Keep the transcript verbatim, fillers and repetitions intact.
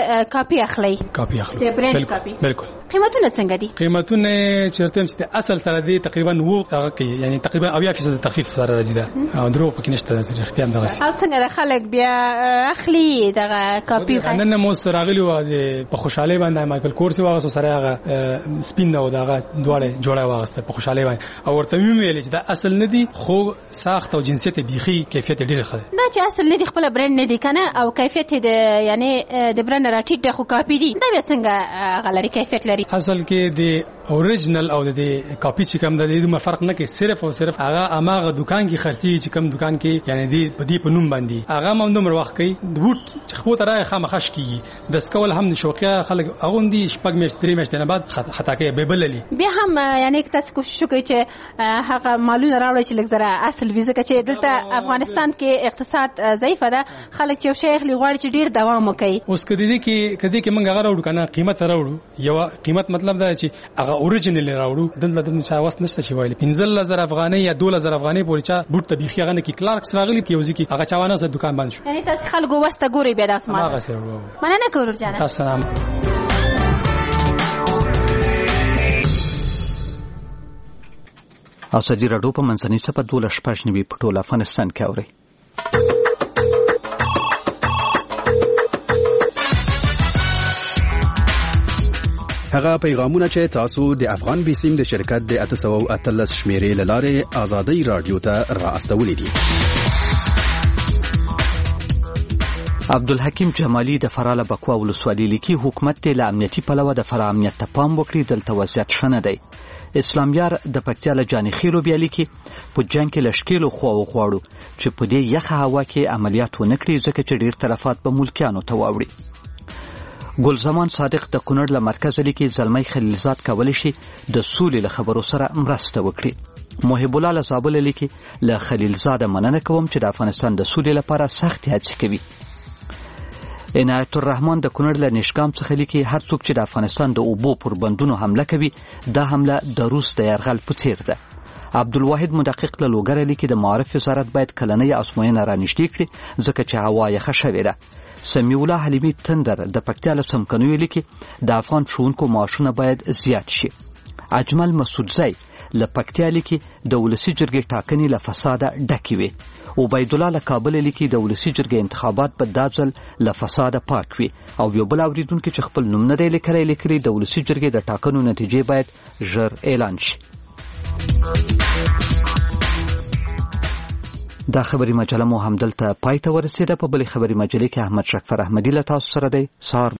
ته کاپي اخلي کاپي اخلي د برند کاپي بالکل. قیمتونه څنګه دي؟ قیمتونه چیرته چې اصل سره دي تقریبا وو هغه کوي، یعنی تقریبا اویا فیصد تخفیف سره راځي دا او درو پکې نشته د اختیار دغه. او څنګه خلک بیا اخلي دغه کاپي؟ نن مو سره راغلی و په خوشاله باندې مایکل کورس واغسو سره هغه سپین او دغه دواړه جوړه واغسته په خوشاله باندې او ورته ویل چې دا اصل نه دي خو ساخت او جنسیت بيخي کیفیت ډیر ښه دا چې اصل نه دي خپل برند نه دي کنه او کیفیت د یعنی د برند راټیټ خو کاپي دي دا بیا څنګه غلري کیفیت لري؟ اصل کې د اوریجنل او د کاپي چې کوم د دې فرق نه کې صرف او صرف هغه اماغه دکان کې خرڅي چې کوم دکان کې یعنی دی په دې په نوم باندې هغه موندم وروخت کوي د بوت چې خو ترای خامخش کیږي د سکول هم شوقیا خلک اغوندي شپږ میاشتې درې میاشتې نه بعد خطا کوي به بللی بیا هم یعنی تاسو کوشش وکړئ چې هغه مالونه راوړي چې لږ اصل ویزه چې دلته افغانستان کې اقتصاد ضعیف ده خلک چې شیخ لغواړي چې ډیر دوام وکړي. اوس کدی دي کې کدی کې موږ هغه راوړو کنه قیمت راوړو یو قیمت مطلب دا چې هغه اوریجنل راوړو دلته د چا واست نشته چې وایي پنځه زره افغانۍ یا دوه زره افغانۍ پورې چا بوت ته بيخي هغه کې کلارکس راغلي کې وځي کې هغه چاوانه ز دکان باندې شو. یعنی تاسو خلکو واسطه ګوري بیا تاسو ما هغه سره مننه کوم جانه. تاسو سلام. او سدي راډیو په منځنۍ صفه دوله شپږ نیوي په ټول افغانستان کې اوري. هغه پیغامونه چې تاسو د افغان بیسیم د شرکت د اته سوه او اتلس شمیرې له لارې آزادۍ رادیو ته را استولې دي. عبدالحکیم جمالی د فراه بکوا ولسوالۍ لیکي حکومت ته له امنیتي پلوه د فراه امنیت ته پام وکړي دلته وضعیت ښه نه دی. اسلام یار د پکتیا له جاني خیلو بیا لیکي په جنګ کې لشکېلو خوا وغواړو چې په دې یخه هوا کې عملیات ونه کړي ځکه چې ډیر تلفات به ملکیانو ته واوړي. ګلزمان صادق د کونړ له مرکز لیکي زلمی خلیلزاد کولی شي د سولې له خبرو سره مرسته وکړي. محب الله له زابل لیکي له خلیلزاد مننه کوم چې د افغانستان د سولې لپاره سخت هڅې کوي. عنایت الرحمن د کونړ له نشګام څخه لیکي هر څوک چې د افغانستان د اوبو پر بندونو حمله کوي دا حمله د روس د یرغل په څیر ده. عبدالواحد مدقق له لوګر لیکي د معارف وزارت باید کلنۍ ازموینه رانږدې کړي ځکه چې هوا یخه شوې ده. سمیع الله حلیمي تندر د پکتیا له څمکنیو لیکي د افغان ښوونکو معاشونه باید زیات شي. اجمل مسعودزی له پکتیا لیکي د ولسي جرګې ټاکنې له فساده ډکې وي. عبید الله له کابل لیکي د ولسي جرګې انتخابات په دا ځل له فساده پاک وي. او یو بل اوریدونکي چې خپل نوم نه دی لیکلی لیکلي د ولسي جرګې د ټاکنو نتیجې باید ژر اعلان شي. دا خبري مجله مو هم دلته پای ته ورسېده. په بلې خبري مجلې کې احمد شکفر احمدي له تاسو سره دی. سهار